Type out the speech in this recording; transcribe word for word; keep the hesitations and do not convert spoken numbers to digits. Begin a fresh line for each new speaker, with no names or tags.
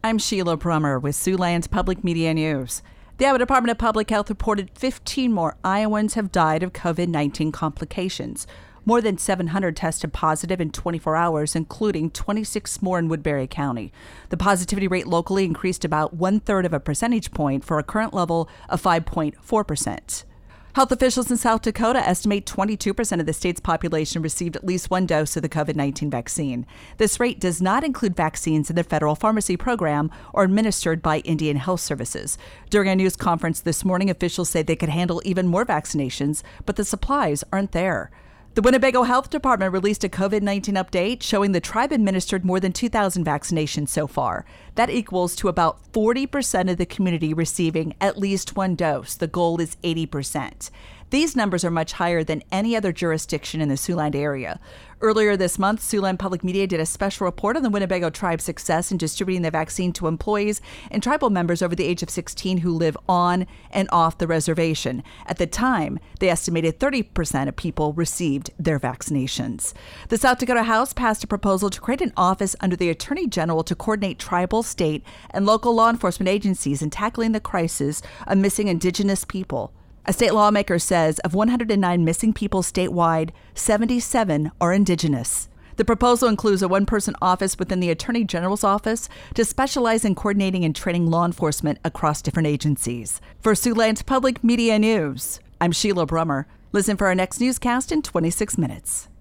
I'm Sheila Brummer with Siouxland Public Media News. The Iowa Department of Public Health reported fifteen more Iowans have died of COVID nineteen complications. More than seven hundred tested positive in twenty-four hours, including twenty-six more in Woodbury County. The positivity rate locally increased about one-third of a percentage point for a current level of five point four percent. Health officials in South Dakota estimate twenty-two percent of the state's population received at least one dose of the COVID nineteen vaccine. This rate does not include vaccines in the federal pharmacy program or administered by Indian Health Services. During a news conference this morning, officials say they could handle even more vaccinations, but the supplies aren't there. The Winnebago Health Department released a COVID nineteen update showing the tribe administered more than two thousand vaccinations so far. That equals to about forty percent of the community receiving at least one dose. The goal is eighty percent. These numbers are much higher than any other jurisdiction in the Siouxland area. Earlier this month, Siouxland Public Media did a special report on the Winnebago tribe's success in distributing the vaccine to employees and tribal members over the age of sixteen who live on and off the reservation. At the time, they estimated thirty percent of people received their vaccinations. The South Dakota House passed a proposal to create an office under the Attorney General to coordinate tribal, state, and local law enforcement agencies in tackling the crisis of missing Indigenous people. A state lawmaker says of one hundred nine missing people statewide, seventy-seven are Indigenous. The proposal includes a one-person office within the Attorney General's office to specialize in coordinating and training law enforcement across different agencies. For Siouxland Public Media News, I'm Sheila Brummer. Listen for our next newscast in twenty-six minutes.